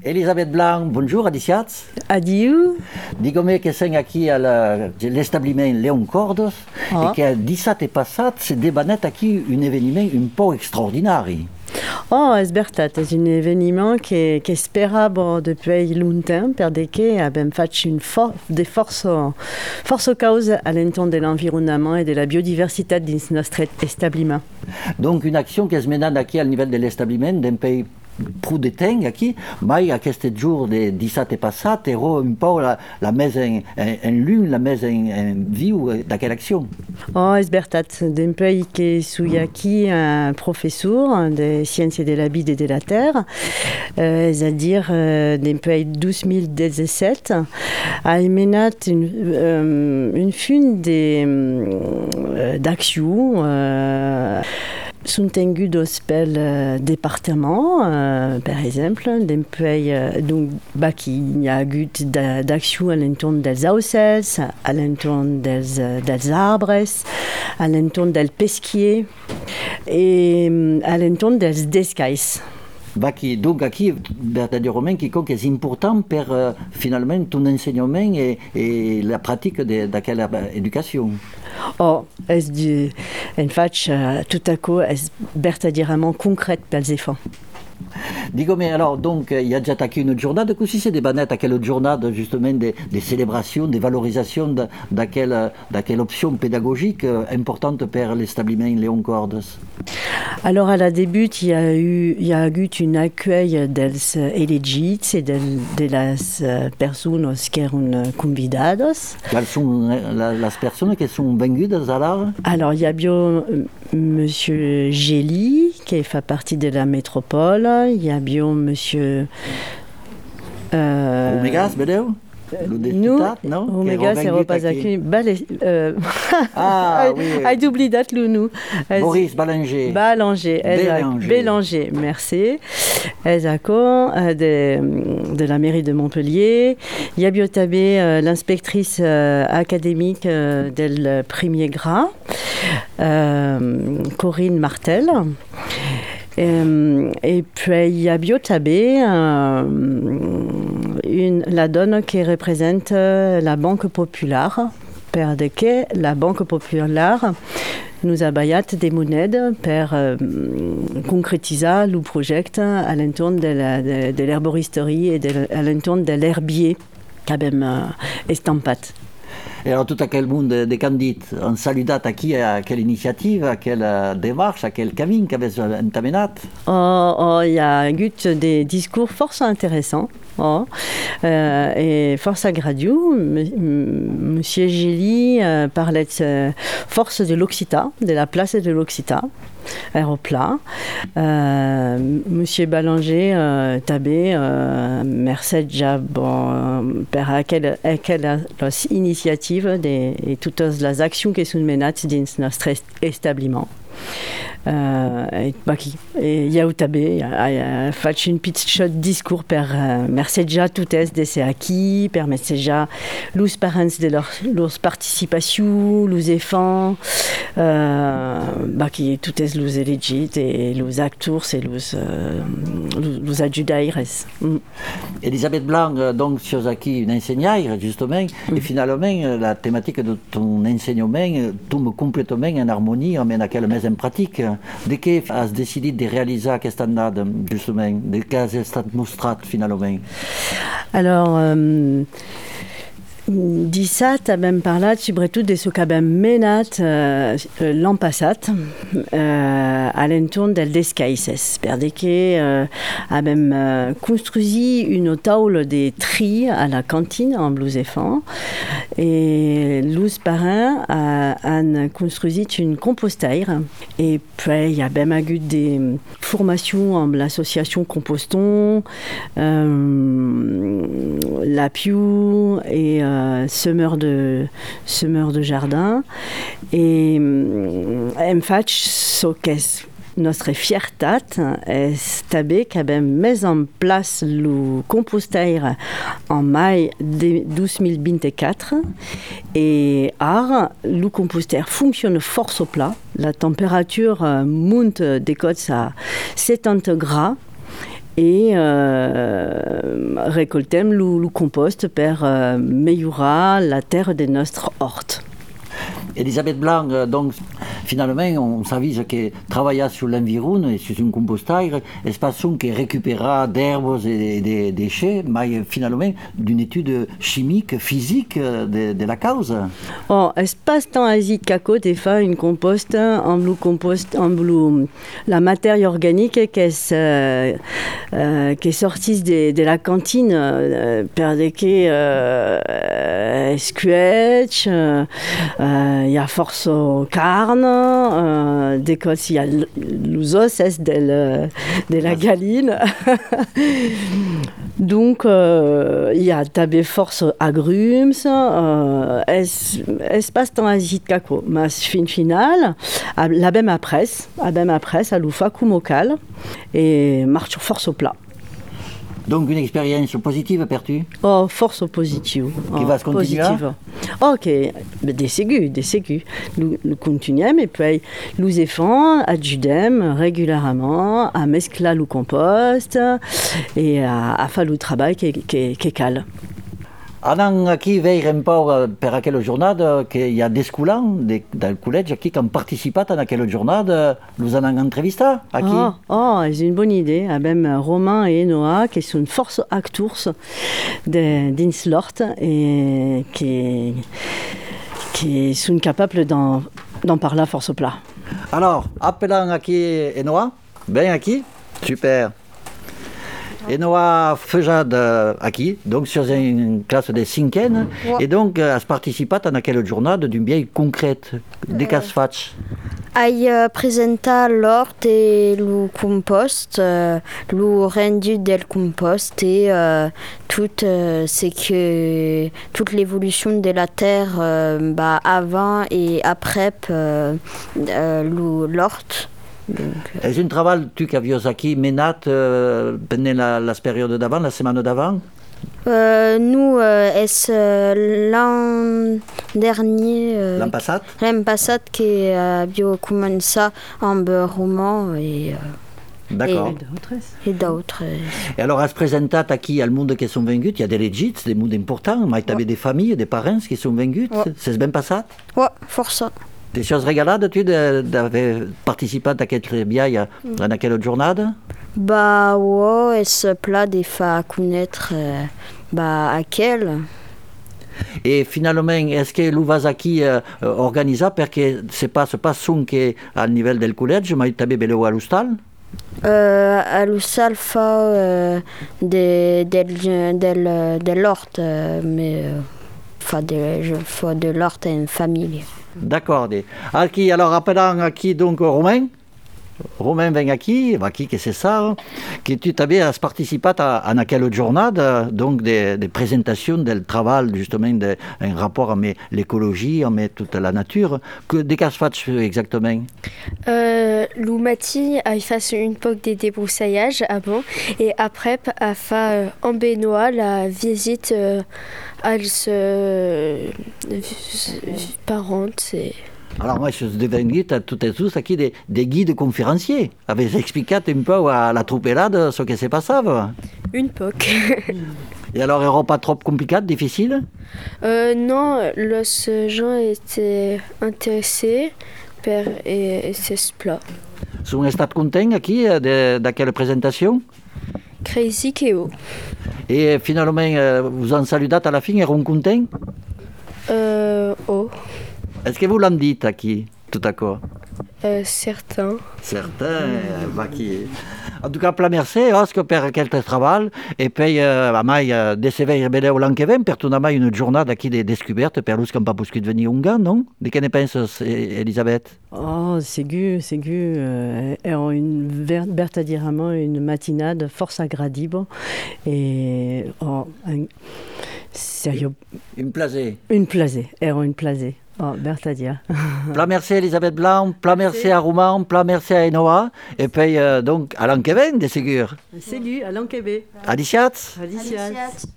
Elisabeth Blanc, bonjour, adiciats. Adieu. Digome que sen aquí a l'establiment Leon Cordos e que dissabte passat se debanet aquí un événement un peu extraordinari. Oh, es bertat, es un événement que esperava depuis longtemps, perquè abbiamo fatto des forces causes à l'entorn de l'environnement et de la biodiversité dins notre établissement. Donc une action qui est menée aquí al nivell de l'établissement d'un pays prou de temps aquí, mai aquest jour de dissabte passat era un peu la més en llum, la més en viu d'aquella action. Oh, es bertat, d'un pays que suis aquí un professeur de sciences de la vie et de la terre, c'est-à-dire d'un pays 2017, a menat une fin d'actions soutenudes pel département, par exemple, d'un pays donc il y a eu d'actions à l'entorn dels aucels, à l'entorn dels arbres, à l'entorn del pesquier et à l'entorn dels descais. Donc aquí, verdaderament, quiconque est important per finalement ton enseignement et la pratique d'aquella éducation. Oh, en fait, tout à coup, est verdaderament concrète pels enfants. Digo, mais alors, donc, il y a déjà aquí une journée, aussi c'est des banettes à quelle journée, justement, des célébrations, des valorisations d'aquelle option pédagogique importante pour l'établissement Leon Cordos. Alors, à la début, il y a eu un accueil dels elegits et de las personas que eran convidados. Quelles sont les personnes qui sont venues alors? Alors, il y a bien Monsieur Gély, qui fait partie de la métropole. Il y a bien Monsieur... Omegas, vedeu? Nous, Omega, c'est repas aquí. Ah, oui. J'ai oublié le nom. Boris Bélanger. Bélanger, merci. Exactement, de la mairie de Montpellier. Il y a bien l'inspectrice académique del premier grade, Corinne Martel. Et puis il y a Biotabé, la donne qui représente la Banque Populaire, parce que la Banque Populaire nous a bayat des monnaies pour concrétiser le projet à l'entorn de l'herboristerie et à l'entorn de l'herbier qu'avons estampat. Et alors tout aquel monde de candidats ont salué à quelle initiative, à quelle démarche, à quel camin qu'avait entamenat. Il y a eu des discours fort intéressants et fort agradieux. Monsieur Gély parlait de force de l'Occitan, de la place de l'Occitan. Aéroplat. Monsieur Bélanger tabé merci déjà per quelle initiative et toutes les actions qui sont menées dans notre établissement. Et il y a fait une petite discours per merci déjà toutes de acquis, permettre déjà les parents de leur participation, les enfants, qui toutes les élegits et les acteurs et les adjudaires. Elisabeth Blanc, donc, tu es aquí une enseignante, justement, et finalement, la thématique de ton enseignement tombe complètement en harmonie avec laquelle mise en pratique. De què has decidit de réaliser aquesta annada, justement? De què has estat mostrat, finalement? Alors, dissabte abbiamo parlato soprattutto di ciò che abbiamo menat l'anno passato all'intorno del descaises, perché abbiamo costruito una tavola di tri alla cantina en Blues Enfants et los parents hanno costruito une compostaire et puis abbiamo eu des formations en l'association Compostons, la Piu et semeur de jardin et en fait ce qu'est notre fierté est qu'abbiamo mis en place le compostaire en mai 2024 et le compostaire fonctionne fort au plat. La température monte des côtes à 70 degrés. Et récoltem le compost pour améliorer la terre de notre horte. Elisabeth Blanc, donc finalement, on s'avise que travailler sur l'environnement et sur un compostaire, c'est pas son qui récupérera d'herbes et des déchets, mais finalement d'une étude chimique, physique de la cause. Oh, espace-temps hésite caco des fois une compost en blue la matière organique qui est sortie de la cantine per de que squetch il y a force carne des cosses il y a l'usos de la galine donc il y a tabé force agrumes espace-temps hésite caco mais fin finale la même après à l'oufa kumocal et marche force au plat. Donc une expérience positive, perdu? Oh, force positive. Qui va se continuer? Ok, des ségus. Nous continuons et puis nous enfants adjudem régulièrement à mescler le compost et à faire le travail qui est calme. Anan aquí veiem pau per aquella jornada que hi ha d'escolans del col·legi aquí que han participat en aquella jornada. Nous en han entrevistat aquí. C'est une bonne idée. Abem Romain et Noah qui sont force acteurs dins l'hort et qui sont capables d'en parler force plat. Alors, appelant aquí Noah, ben aquí, super. Et Noah faisait aquí, donc sur une classe de cinquième, et donc a participat en aquella jornada d'une bien concrète. De què es faig? Ai presentar l'hort et le compost, le rendu del compost et toute l'évolution de la terre avant et après l'hort. És un treball tu que havies aquí menat pendant la période d'avant, la semaine d'avant? Nous, l'an dernier... l'an passat? L'an passat que avions commencé amb roman D'accord. Et d'autres. Et alors, has presentat aquí al monde qui sont venus, il y a des legits, des mondes importants, mais tu avais des familles, des parents qui sont venus, c'est bien passat? Oui, força. Des choses régalades, tu d'avoir participé à aquest biai en aquella jornada? Ouais, és pla de fa connaître aquel. Et finalement, est-ce que l'ou vas aquí organitzar perquè se pas son que al nivell del col·legi, mais també beleu a l'hostal? A l'hostal fa de l'hort, mais fa de l'hort en famille. D'accord. Aquí, alors, appelant aquí, donc, Romain vient aquí, que c'est ça, que tu avais participé à aquella jornada, donc, de présentation du travail, justement, en rapport avec l'écologie, avec toute la nature. De què es faig exactement? Le matin, il fait une poque de débroussaillage avant, et après, il fait en Benoît la visite als parents. Alors moi, je suis devenu tout et tous aquí des guides conférenciers. Avez expliqué un peu à la troupelade ce qui s'est passé? Une poque. Et alors, n'era pas trop compliqué, difficile? Non, les gens étaient intéressés et c'est plat. Sont estat contents aquí d'aquella présentation? Crazy Keo. Et finalement, vous en saludat à la fin, eren contents? Oh. Est-ce que vous l'en dites aquí, tout à coup? Certains. En tout cas, pla merci, Oscar, per aquest treball, et puis, de se veure beleu l'any que ven, per tornar mai una jornada aquí de descoberte per los que han pas pogut venir un gat, non? De què ne penses, Elisabeth? Oh, ségu, vertadirament une matinade force agradible, et sérieux. Un plaisir. Une plaisir. Oh, Bertadia. Pla merci Elisabeth Blanc, pla merci à Romain, pla merci à Enoa, et puis donc à l'an que ven, de segur. Ségu, à l'an que ven. Adiciats.